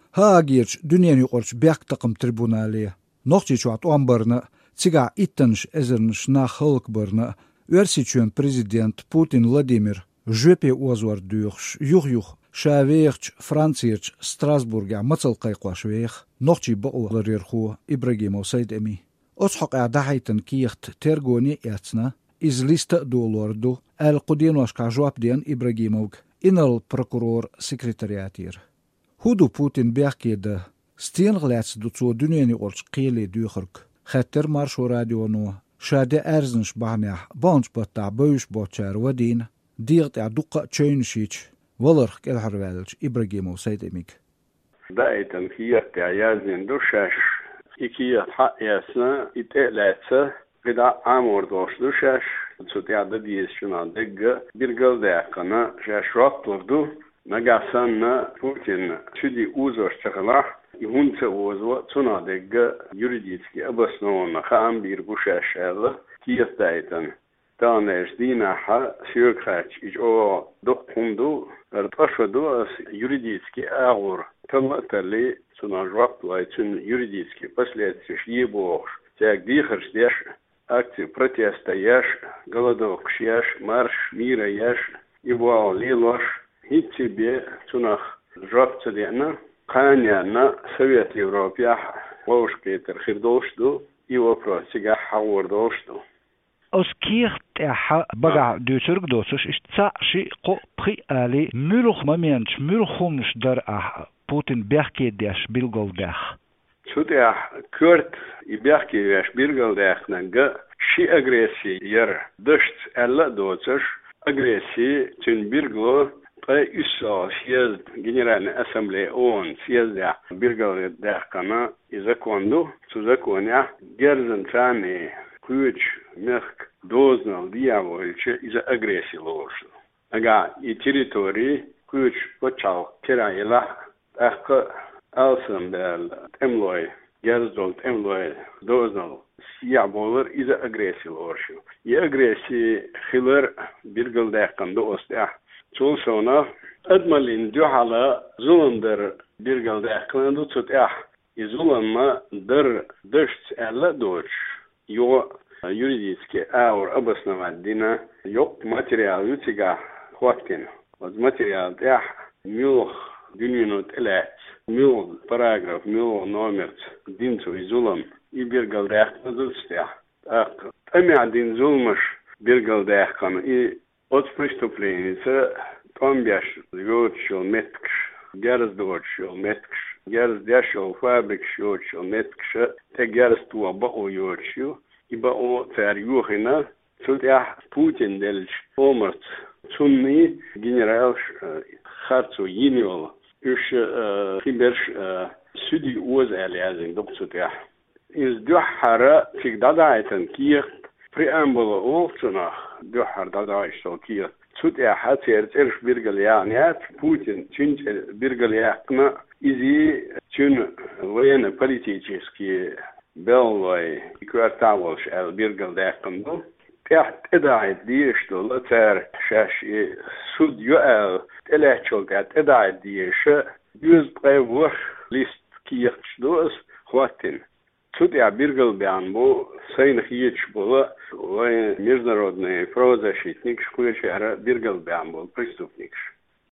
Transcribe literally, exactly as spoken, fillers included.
هاجيرش دنيا يقرش بيك تقم تربونالية نوختي شوات وانبرنا تيجا إتنش إزرنش نا خلق برنا ورسيتشون بريزيدنت بوتين فلاديمير جوبي وزور دوخش يوخ يوخ شاويخش فرانسيرش ستراسبورغ مصل قيقواش ويخ نوختي بقو لريرخو إبراهيم سيد أمي أصحق أعداحيتن كيخت ترغوني ياتنا إز ليست دولوردو القدين واشكا جواب ديان إبراهيموغ إن البروكورور سكرتارياتير هودو بوتين بيحكي ده ستين غلاتس دو تسو دنياني قرش قيلي دوخرك خطر مارشو راديونو شاده ارزنش بانيح بانش بطع بوش بوتشار ودين ديغت اعدوقا تشينشيش ولرخ كالحروالج إبراهيمو سيد أميك دايتن كيات عيازين دوشاش إكيات حق ياسنا إتقلاتسا قدا عامور دوش دوشاش تسوتي عدد يسشنا دقا بيرقل داقنا شاش رابطردو نقاسنا بوتين شدي اوزوش تغلاح يهون تغوزو تنا دقا يريديتكي أبسنونا خام بيربوشاش هذا كيات دايتن دانش ديناحا سيوكاتش إجو دقوندو ارتشدو يريديتكي أغور تلتلي تنا جوابت لايتن يريديتكي بس ليتش يبوش تاك ديخرش ديش أكتي протеста яш голодовок яш марш мира яш يبوا ليلوش هي тебе تناخ جوابت دينا قانيانا سويت يوروبيا ووش كيتر خيردوش دو يو بروسيغا حوردوش دو أسكير تاعها بقع دوترك دوتش اشتسع شي قو بخي آلي ملوخ ممينش ملوخونش در أح بوتين بيحكي ديش بيلغول داخ شو تاع كورت يبيحكي ديش بيلغول داخ ننجا شي أغريسي ير دشت ألا دوتش أغريسي تن بيلغلو طي إسا سياز جنرالنا أسمبلي أون سياز داخ بيلغول داخ كنا إذا كوندو سوزا كونيا جرزن فاني كويتش مخك دوزنال ديابولش إذا أغريسي لورش أغا إي تيريتوري كويتش بچاو كرايلا أخ ألسن بال تملوي جرزول تملوي دوزنال سيابولر إذا أغريسي لورش إي أغريسي خلر بيرغل داقن دو أستيح تول سونا أدمالين دو حالا زولندر بيرغل داقن دو تتيح إي زولما در دشت ألا دوش يو юридически аур обосновать yok материал ютига хватин вот материал я мюх дюнинут элет мюх параграф мюх номер динцу изулам и биргалдах надустя ах ами один зулмаш биргалдах кан и от преступления помбяш гочил меткш герз дочил меткш герз дяшил фабрик шочил меткш те герз туа бао йочил يبقى او تاريخنا سلطة بوتين دلش عمرت سني جنرال خارتو ينيول إيش خبرش سودي أوز عليازين دكتور إز دو حرة في دادايتن كير preambula olsuna دوحر دادايشتو كير سلطة حتى إرش بيرجليانيات بوتين تنج بيرجلياقنا إزي تن وين политические Беллой и кварталош эл биргал деканду тяхт эдает диешту латер шаши судью эл телечол тяхт эдает диеше юз превош лист кирчдос хватин судья биргал бианбу сейн хич было международный правозащитник шкуячара биргал бианбу преступник